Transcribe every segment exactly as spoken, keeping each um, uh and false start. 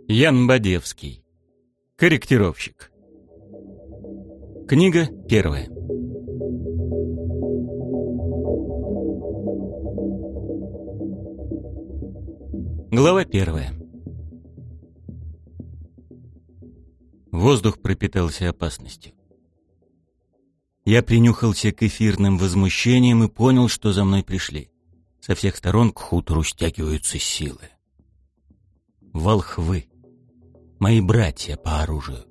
Ян Бадевский. Корректировщик. Книга первая. Глава первая. Воздух пропитался опасностью. Я принюхался к эфирным возмущениям и понял, что за мной пришли. Со всех сторон к хутору стягиваются силы. Волхвы. Мои братья по оружию.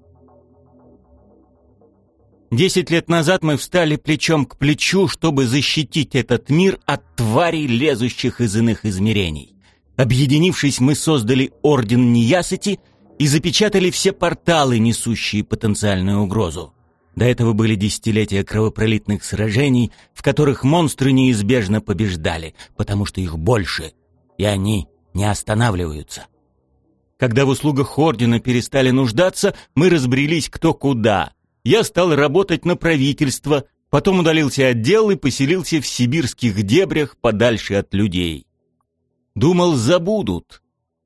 Десять лет назад мы встали плечом к плечу, чтобы защитить этот мир от тварей, лезущих из иных измерений. Объединившись, мы создали Орден Неясыти и запечатали все порталы, несущие потенциальную угрозу. До этого были десятилетия кровопролитных сражений, в которых монстры неизбежно побеждали, потому что их больше, и они не останавливаются. Когда в услугах Ордена перестали нуждаться, мы разбрелись кто куда. Я стал работать на правительство, потом удалился от дел и поселился в сибирских дебрях подальше от людей. Думал, забудут.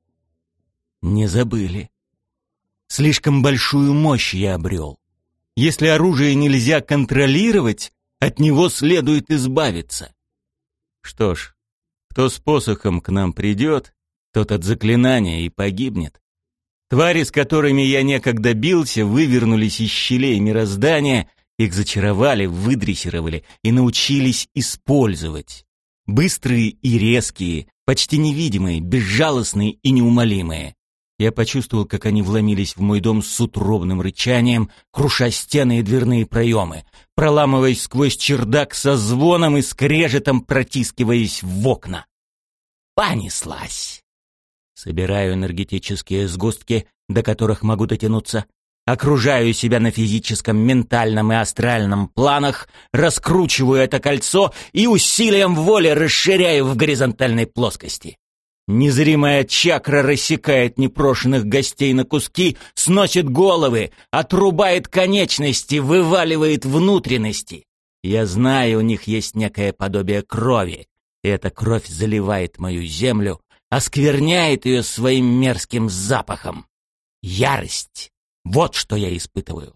Не забыли. Слишком большую мощь я обрел. Если оружие нельзя контролировать, от него следует избавиться. Что ж, кто с посохом к нам придет, тот от заклинания и погибнет. Твари, с которыми я некогда бился, вывернулись из щелей мироздания, их зачаровали, выдрессировали и научились использовать. Быстрые и резкие, почти невидимые, безжалостные и неумолимые. Я почувствовал, как они вломились в мой дом с утробным рычанием, круша стены и дверные проемы, проламываясь сквозь чердак со звоном и скрежетом, протискиваясь в окна. Понеслась. Собираю энергетические сгустки, до которых могу дотянуться, окружаю себя на физическом, ментальном и астральном планах, раскручиваю это кольцо и усилием воли расширяю в горизонтальной плоскости. Незримая чакра рассекает непрошенных гостей на куски, сносит головы, отрубает конечности, вываливает внутренности. Я знаю, у них есть некое подобие крови, и эта кровь заливает мою землю, оскверняет ее своим мерзким запахом. Ярость. Вот что я испытываю.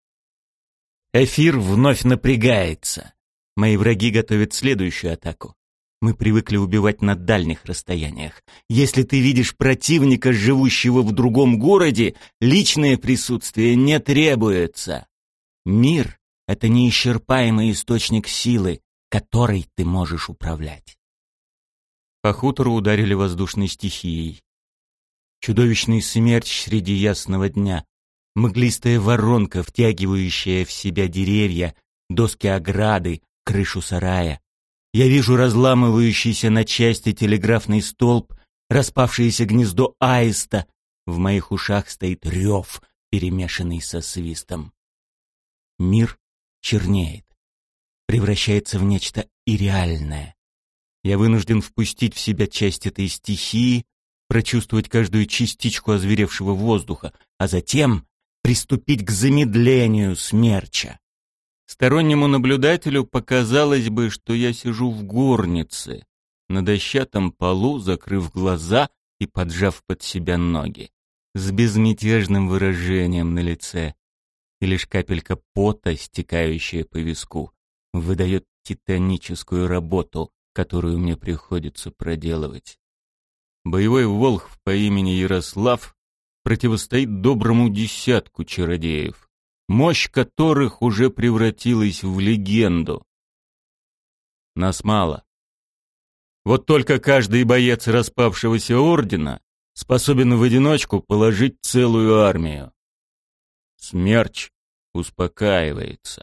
Эфир вновь напрягается. Мои враги готовят следующую атаку. Мы привыкли убивать на дальних расстояниях. Если ты видишь противника, живущего в другом городе, личное присутствие не требуется. Мир — это неисчерпаемый источник силы, которой ты можешь управлять. По хутору ударили воздушной стихией. Чудовищный смерч среди ясного дня, мглистая воронка, втягивающая в себя деревья, доски ограды, крышу сарая. Я вижу разламывающийся на части телеграфный столб, распавшееся гнездо аиста. В моих ушах стоит рев, перемешанный со свистом. Мир чернеет, превращается в нечто ирреальное. Я вынужден впустить в себя часть этой стихии, прочувствовать каждую частичку озверевшего воздуха, а затем приступить к замедлению смерча. Стороннему наблюдателю показалось бы, что я сижу в горнице, на дощатом полу, закрыв глаза и поджав под себя ноги, с безмятежным выражением на лице, и лишь капелька пота, стекающая по виску, выдает титаническую работу, которую мне приходится проделывать. Боевой волхв по имени Ярослав противостоит доброму десятку чародеев, мощь которых уже превратилась в легенду. Нас мало. Вот только каждый боец распавшегося ордена способен в одиночку положить целую армию. Смерч успокаивается.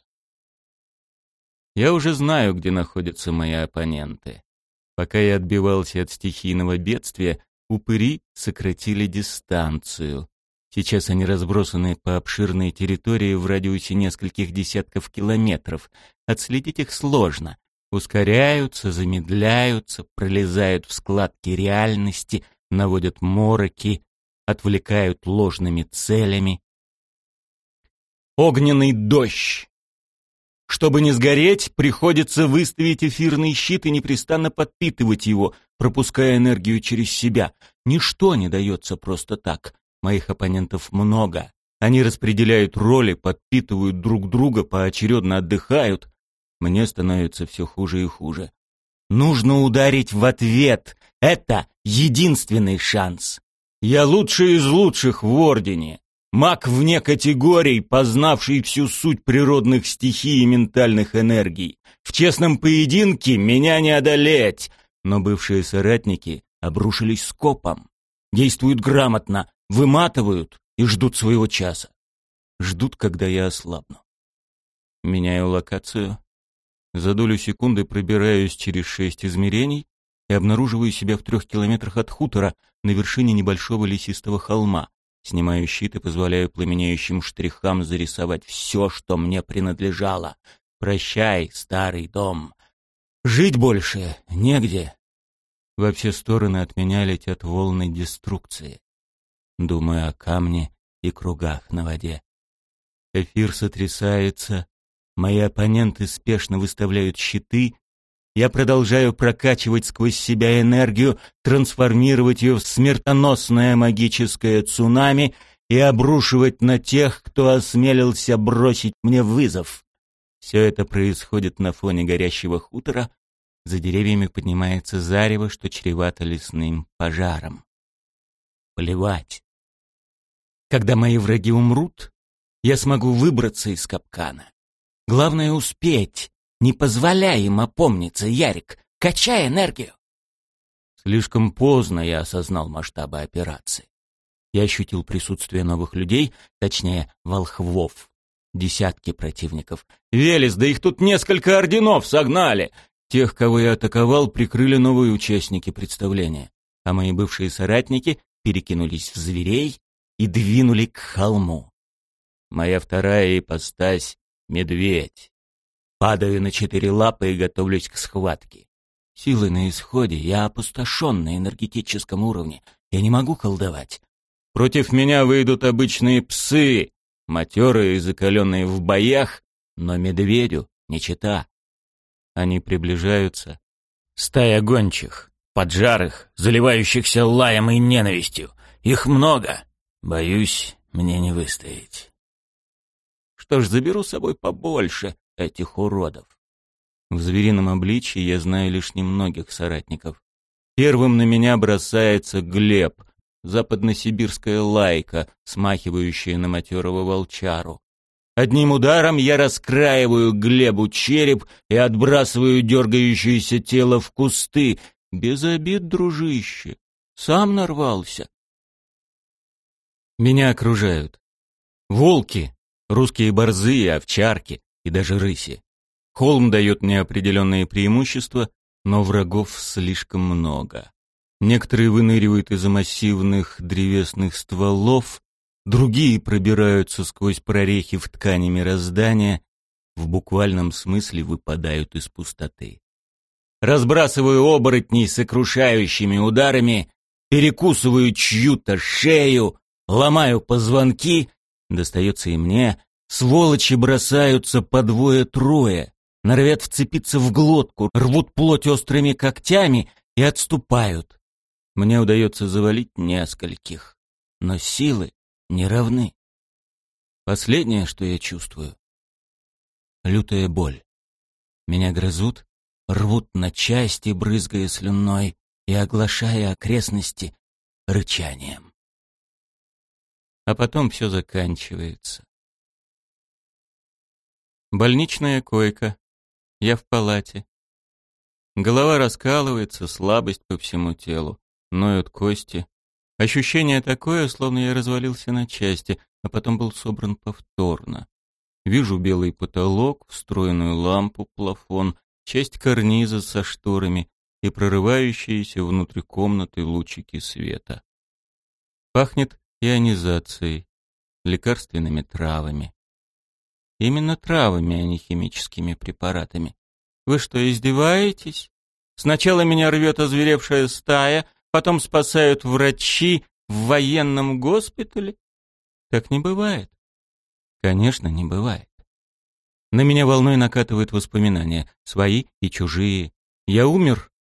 Я уже знаю, где находятся мои оппоненты. Пока я отбивался от стихийного бедствия, упыри сократили дистанцию. Сейчас они разбросаны по обширной территории в радиусе нескольких десятков километров. Отследить их сложно. Ускоряются, замедляются, пролезают в складки реальности, наводят мороки, отвлекают ложными целями. Огненный дождь. Чтобы не сгореть, приходится выставить эфирный щит и непрестанно подпитывать его, пропуская энергию через себя. Ничто не дается просто так. Моих оппонентов много. Они распределяют роли, подпитывают друг друга, поочередно отдыхают. Мне становится все хуже и хуже. Нужно ударить в ответ. Это единственный шанс. Я лучший из лучших в Ордене. Маг вне категорий, познавший всю суть природных стихий и ментальных энергий. В честном поединке меня не одолеть. Но бывшие соратники обрушились скопом. Действуют грамотно, выматывают и ждут своего часа. Ждут, когда я ослабну. Меняю локацию. За долю секунды пробираюсь через шесть измерений и обнаруживаю себя в трех километрах от хутора на вершине небольшого лесистого холма. Снимаю щит и позволяю пламенеющим штрихам зарисовать все, что мне принадлежало. Прощай, старый дом. Жить больше негде. Во все стороны от меня летят волны деструкции. Думаю о камне и кругах на воде. Эфир сотрясается. Мои оппоненты спешно выставляют щиты. Я продолжаю прокачивать сквозь себя энергию, трансформировать ее в смертоносное магическое цунами и обрушивать на тех, кто осмелился бросить мне вызов. Все это происходит на фоне горящего хутора. За деревьями поднимается зарево, что чревато лесным пожаром. Плевать. Когда мои враги умрут, я смогу выбраться из капкана. Главное — успеть. Не позволяй им опомниться, Ярик. Качай энергию. Слишком поздно я осознал масштабы операции. Я ощутил присутствие новых людей, точнее, волхвов. Десятки противников. Велес, да их тут несколько орденов согнали. Тех, кого я атаковал, прикрыли новые участники представления. А мои бывшие соратники перекинулись в зверей и двинули к холму. Моя вторая ипостась — медведь. Падаю на четыре лапы и готовлюсь к схватке. Силы на исходе, я опустошен на энергетическом уровне. Я не могу колдовать. Против меня выйдут обычные псы, матерые и закаленные в боях, но медведю не чета. Они приближаются. Стая гончих, поджарых, заливающихся лаем и ненавистью. Их много. Боюсь, мне не выстоять. Что ж, заберу с собой побольше этих уродов. В зверином обличье я знаю лишь немногих соратников. Первым на меня бросается Глеб, западносибирская лайка, смахивающая на матерого волчару. Одним ударом я раскраиваю Глебу череп и отбрасываю дергающееся тело в кусты. Без обид, дружище, сам нарвался. Меня окружают волки, русские борзы и овчарки, и даже рыси. Холм дает мне определенные преимущества, но врагов слишком много. Некоторые выныривают из-за массивных древесных стволов, другие пробираются сквозь прорехи в ткани мироздания, в буквальном смысле выпадают из пустоты. Разбрасываю оборотней сокрушающими ударами, перекусываю чью-то шею, ломаю позвонки, достается и мне. Сволочи бросаются по двое-трое, норовят вцепиться в глотку, рвут плоть острыми когтями и отступают. Мне удается завалить нескольких, но силы не равны. Последнее, что я чувствую — лютая боль. Меня грызут, рвут на части, брызгая слюной и оглашая окрестности рычанием. А потом все заканчивается. Больничная койка. Я в палате. Голова раскалывается, слабость по всему телу. Ноют кости. Ощущение такое, словно я развалился на части, а потом был собран повторно. Вижу белый потолок, встроенную лампу, плафон, часть карниза со шторами и прорывающиеся внутрь комнаты лучики света. Пахнет ионизацией, лекарственными травами. Именно травами, а не химическими препаратами. Вы что, издеваетесь? Сначала меня рвет озверевшая стая, потом спасают врачи в военном госпитале? Так не бывает. Конечно, не бывает. На меня волной накатывают воспоминания, свои и чужие. Я умер